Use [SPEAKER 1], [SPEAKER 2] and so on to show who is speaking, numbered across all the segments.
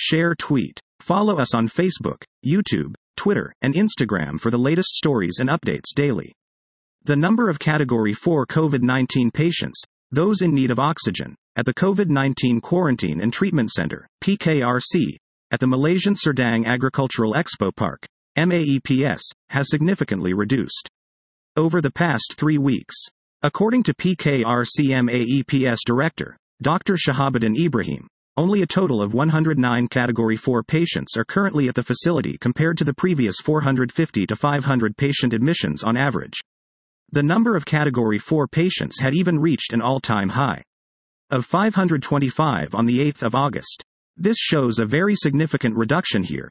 [SPEAKER 1] share, tweet. Follow us on Facebook, YouTube, Twitter, and Instagram for the latest stories and updates daily. The number of Category 4 COVID-19 patients, those in need of oxygen, at the COVID-19 Quarantine and Treatment Center, PKRC, at the Malaysian Serdang Agricultural Expo Park, MAEPS, has significantly reduced over the past 3 weeks. According to PKRC MAEPS Director, Dr. Shahabuddin Ibrahim, only a total of 109 Category 4 patients are currently at the facility compared to the previous 450 to 500 patient admissions on average. The number of Category 4 patients had even reached an all-time high of 525 on the 8th of August. This shows a very significant reduction here,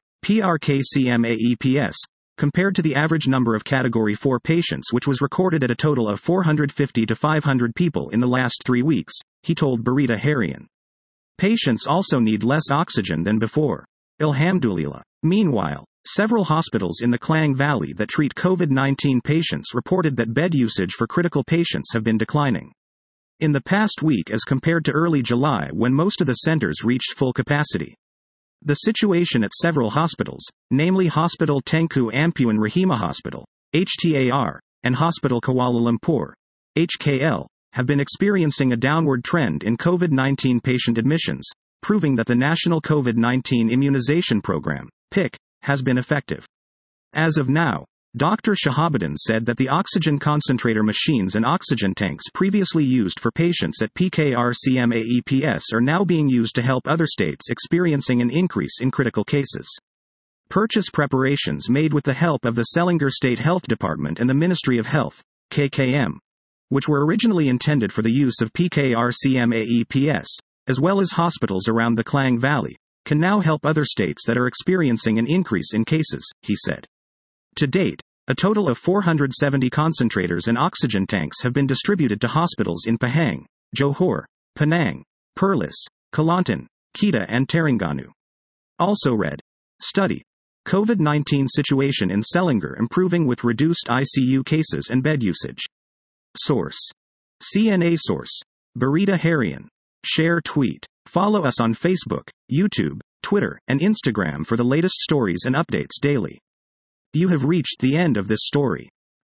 [SPEAKER 1] PRKC-MAEPS, compared to the average number of Category 4 patients which was recorded at a total of 450 to 500 people in the last 3 weeks, he told Berita Harian. Patients also need less oxygen than before. Alhamdulillah. Meanwhile, several hospitals in the Klang Valley that treat COVID-19 patients reported that bed usage for critical patients have been declining in the past week as compared to early July when most of the centers reached full capacity. The situation at several hospitals, namely Hospital Tengku Ampuan Rahimah Hospital, HTAR, and Hospital Kuala Lumpur, HKL, have been experiencing a downward trend in COVID-19 patient admissions, proving that the National COVID-19 Immunization Program, PIC, has been effective. As of now, Dr. Shahabuddin said that the oxygen concentrator machines and oxygen tanks previously used for patients at PKRC-MAEPS are now being used to help other states experiencing an increase in critical cases. Purchase preparations made with the help of the Selangor State Health Department and the Ministry of Health, KKM, which were originally intended for the use of PKRC-MAEPS, as well as hospitals around the Klang Valley, can now help other states that are experiencing an increase in cases, he said. To date, a total of 470 concentrators and oxygen tanks have been distributed to hospitals in Pahang, Johor, Penang, Perlis, Kelantan, Kedah and Terengganu. Also read. Study. COVID-19 situation in Selangor improving with reduced ICU cases and bed usage. Source. CNA Source. Berita Harian. Share, tweet. Follow us on Facebook, YouTube, Twitter, and Instagram for the latest stories and updates daily. You have reached the end of this story.